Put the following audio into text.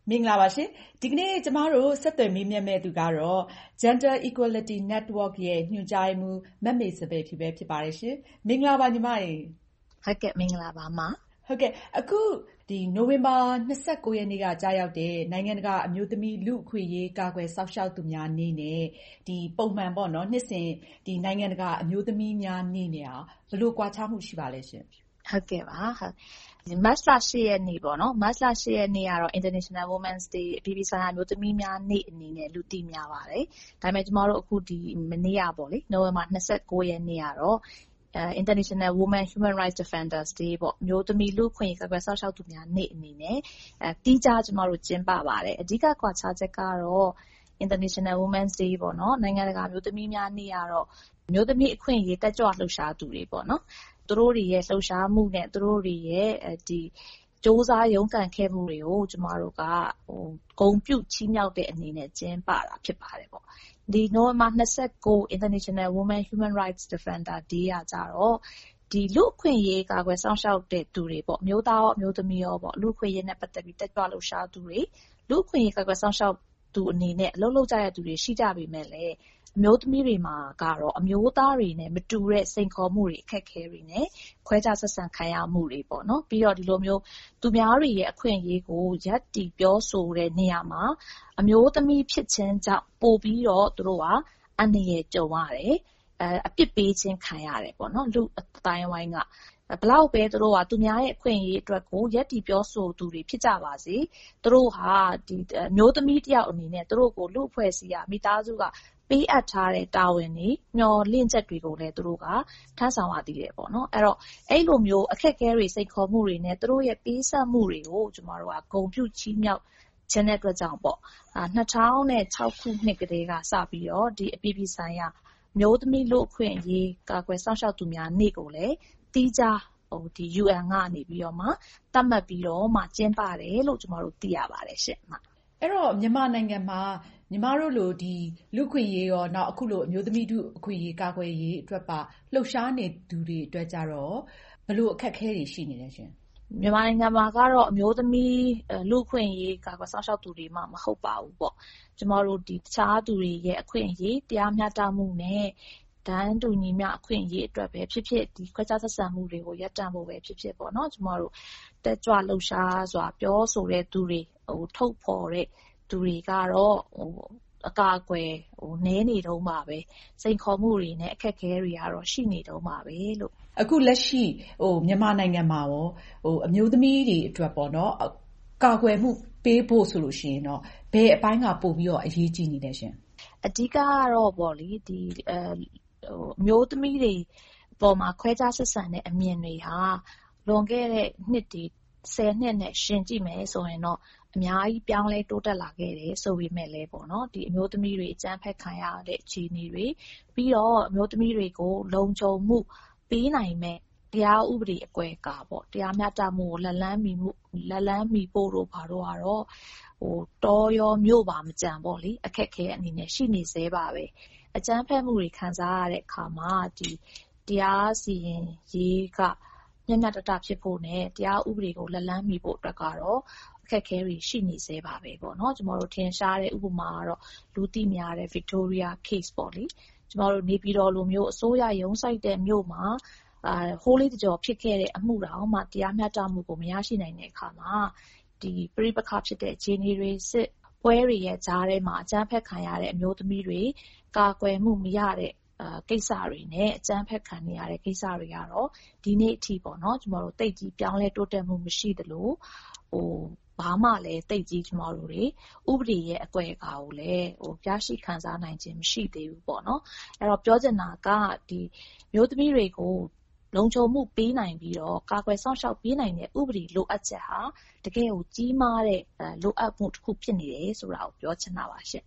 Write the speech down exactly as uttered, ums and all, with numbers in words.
မင်္ဂလာပါရှင်ဒီကနေ့ကျမတို့ဆက်သွယ်မေးမြန်းမဲ့သူကတော့ Gender Equality Network ရဲ့ညွှန်ကြားရေးမှူးမမေစပယ်ဖြူပဲဖြစ်ပါတယ်ရှင်မင်္ဂလာပါညီမရေဟုတ်ကဲ့မင်္ဂလာပါမဟုတ်ကဲ့အခုဒီနိုဝင်ဘာ၂၉ရက်နေ့ကကြာရောက်တဲ့နိုင်ငံတကာအမျိုးသမီးလူ့အခွင့်အရေးကာကွယ်စောင့်ရှောက်သူများနေ့နဲ့ဒီပုံမှန်ပေါ့နော်နှစ်စဉ်ဒီနိုင်ငံတကာအမျိုးသမီးများနေ့နဲ့ဘယ်လိုကွာခြားမှုရှိပါလဲရှင်ဟုတ်ကဲ့ပါဟုတ်မတ်လ၈ရက်နေ့ပေါ့နော်မတ်လ၈ရက်နေ့ကတော့ International Women's Day အပြည်ပြည်ဆိုင်ရာအမျိုးသမီးများနေ့အနေနဲ့လူသိများပါတယ်ဒါပေမဲ့ကျမတို့အခုဒီမနေ့ကပေါ့လေနိုဝင်ဘာ၂၉ရက်နေ့ကတော့ International Women Human Rights Defenders Day ပေါ့မျိုးသမီးလူ့အခွင့်အရေးကာကွယ်စောင့်ရှောက်သူများနေ့အနေနဲ့အဲတီးခြားကျမတို့ကျင်းပပါတယ်အဓိကကွာခြားချက်ကတော့ International Women's Day ပေါ့နော်နိုင်ငံတကာမျိုးသမီးများနေ့ကတော့မျိုးသမီးအခွင့်အရေးတက်ကြွလှုပ်ရှားသူတွေပေါ့နော်သူတို့တွေရဲ့လှုပ်ရှားမှုနဲ့သူတို့တွေရဲ့ဒီစ조사ရုန်းကန်ခဲ့မှုတွေကိုကျမတို့ကဟိုဂုဏ်ပြုချီးမြှောက်တဲ့အနေနဲ့ကျင်းပတာဖြစ်ပါတယ်ပေါ့ဒီနိုဝင်ဘာ၂၉ International Women Human Rights Defender Day ကကြတော့ဒီလူ့အခွင့်အရေးကာကွယ်စောင့်ရှောက်တဲ့သူတွေပေါ့မျိုးသားရောမျိုးသမီးရောပေါ့လူ့အခွင့်အရေးနဲ့ပတ်သက်ပြီးတက်ကြွလှုပ်ရှားသူတွေလူ့အခွင့်အရေးကာကွယ်စောင့်ရှောက်သူအနေနဲ့အလုပ်လုပ်ကြရတဲ့သူတွေရှိကြပေမဲ့လည်းအမျိုးသမီးတွေမှာကတော့အမျိုးသားတွေနဲ့မတူတဲ့စိန်ခေါ်မှုတွေအခက်အခဲတွေနဲ့ခွဲခြားဆက်ဆံခံရမှုတွေပေါ့နော်ပြီးတော့ဒီလိုမျိုးသူများတွေရဲ့အခွင့်အရေးကိုရပ်တည်ပြောဆိုတဲ့နေရာမှာအမျိုးသမီးဖြစ်ခြင်းကြောင့်ပို့ပြီးတော့သူတို့ကအန္တရာယ်ကြုံရတယ်အဲအပြစ်ပေးခြင်းခံရတယ်ပေါ့နော်လူအတိုင်းဝိုင်းကဘလောက်ပဲသူတို့ကသူများရဲ့အခွင့်အရေးအတွက်ကိုရက်တီပြောဆိုသူတွေဖြစ်ကြပါစေသူတို့ဟာဒီမျိုးသမီးတယောက်အနေနဲ့သူတို့ကိုလူအဖွဲ့အစည်းကမိသားစုကပေးအပ်ထားတဲ့တာဝန်တွေမျှော်လင့်ချက်တွေကိုလည်းသူတို့ကထမ်းဆောင်ရသေးတယ်ပေါ့နော်အဲ့တော့အဲ့လိုမျိုးအခက်အခဲတွေစိတ်ခေါ်မှုတွေနဲ့သူတို့ရဲ့ပေးဆက်မှုတွေကိုကျမတို့ကဂုဏ်ပြုချီးမြှောက်ခြင်းတဲ့အတွက်ကြောင့်ပေါ့အာ၂၀၀၆ခုနှစ်ကတည်းကစပြီးတော့ဒီအပြည်ပြည်ဆိုင်ရာမျိုးသမီးလူ့အခွင့်အရေးကာကွယ်စောင့်ရှောက်သူများနေ့ကိုလည်းတီးခြားဟိုဒီ ယူအန် ကနေပြီးတော့မှသတ်မှတ်ပြီးတော့မှကျင်းပတယ်လို့ကျမတို့သိရပါတယ်ရှင့်အဲ့တော့မြန်မာနိုင်ငံမှာညီမတို့လိုဒီလူခွင့်ရေးရောနောက်အခုလိုအမျိုးသမီးတို့အခွင့်အရေးကာကွယ်ရေးအတွက်ပါလှုပ်ရှားနေသူတွေအတွက်ကြတော့ဘယ်လိုအခက်အခဲတွေရှိနေလဲရှင်မြန်မာနိုင်ငံမှာကတော့အမျိုးသမီးလူခွင့်ရေးကာကွယ်စောင့်ရှောက်သူတွေမှမဟုတ်ပါဘူးပေါ့ကျမတို့ဒီတခြားသူတွေရဲ့အခွင့်အရေးတရားမျှတမှုနဲ့တန်းတူညီမျှအခွင့်အရေးအတွက်ပဲဖြစ်ဖြစ်ဒီခွဲခြားဆက်ဆံမှုတွေကိုရပ်တန့်ဖို့ပဲဖြစ်ဖြစ်ပေါ့နော်ကျမတို့တက်ကြွလှုပ်ရှားစွာပြောဆိုတဲ့သူတွေဟိုထုတ်ဖော်တဲ့သူတွေကတော့ဟိုအကာအကွယ်ဟိုနည်းနေတုန်းပါပဲစိန်ခေါ်မှုတွေနဲ့အခက်အခဲတွေကတော့ရှိနေတုန်းပါပဲလို့အခုလက်ရှိဟိုမြန်မာနိုင်ငံမှာရောဟိုအမျိုးသမီးတွေအတွက်ပေါ့နော်ကာကွယ်မှုပေးဖို့ဆိုလို့ရှိရင်တော့ဘယ်အပိုင်းကပို့ပြီးတော့အရေးကြီးနေလဲရှင်အဓိကကတော့ပေါ့လေဒီအဲဟိုအမျိုးသမီးတွေပေါ်မှာခွဲခြားဆက်ဆံတဲ့အမြင်တွေဟာလွန်ခဲ့တဲ့နှစ်တွေဆယ်နှစ်နဲ့ရှင်ကြည့်မယ်ဆိုရင်တော့အများကြီးပြောင်းလဲတိုးတက်လာခဲ့တယ်ဆိုပေမဲ့လည်းပေါ့နော်ဒီအမျိုးသမီးတွေအကြမ်းဖက်ခံရတဲ့အခြေအနေတွေပြီးတော့အမျိုးသမီးတွေကိုလုံခြုံမှုပေးနိုင်မဲ့တရားဥပဒေအကွယ်ကာပေါ့တရားမျှတမှုကိုလက်လန်းမီမှုလက်လန်းမီဖို့တို့ဘာတို့ကတော့ဟိုတော်ရောမြို့ပါမကြံပေါ့လေအခက်ခဲအနေနဲ့ရှိနေသေးပါပဲအကြမ်းဖက်မှုတွေခံစားရတဲ့အခါမှာဒီတရားစီရင်ရေးကမျက်နှာတတဖြစ်ဖို့နဲ့တရားဥပဒေကိုလက်လန်းမီဖို့အတွက်ကတော့အခက်အခဲတွေရှိနေသေးပါပဲပေါ့နော်ကျမတို့ထင်ရှားတဲ့ဥပမာကတော့လူသိများတဲ့ Victoria case ပေါ့လေကျမတို့နေပြည်တော်လိုမျိုးအစိုးရရုံးဆိုင်တဲ့မြို့မှာအာဟိုးလေးတကြောဖြစ်ခဲ့တဲ့အမှုတောင်မှတရားမျှတမှုကိုမရရှိနိုင်တဲ့အခါမှာဒီပြိပခဖြစ်တဲ့အခြေအနေတွေစစ်ပွဲတွေရဲ့ကြားထဲမှာအကြမ်းဖက်ခံရတဲ့အမျိုးသမီးတွေကာကွယ်မှုမရတဲ့အာကိစ္စတွေနဲ့အကြမ်းဖက်ခံနေရတဲ့ကိစ္စတွေကတော့ဒီနေ့အထိပေါ့နော်ကျမတို့တိတ်ကြီးပြောင်းလဲတိုးတက်မှုမရှိသလိုဟိုဘာမှလည်းတိတ်ကြီးကျမတို့တွေဥပဒေရဲ့အကွယ်အကာကိုလည်းဟိုပြရှိခံစားနိုင်ခြင်းမရှိသေးဘူးပေါ့နော်အဲ့တော့ပြောချင်တာကဒီမျိုးသမီးတွေကိုလုံခြုံမှုပေးနိုင်ပြီးတော့ကာကွယ်စောင့်ရှောက်ပေးနိုင်တဲ့ဥပဒေလိုအပ်ချက်ဟာတကယ်ကိုကြီးမားတဲ့လိုအပ်မှုတစ်ခုဖြစ်နေတယ်ဆိုတာကိုပြောချင်တာပါရှင့်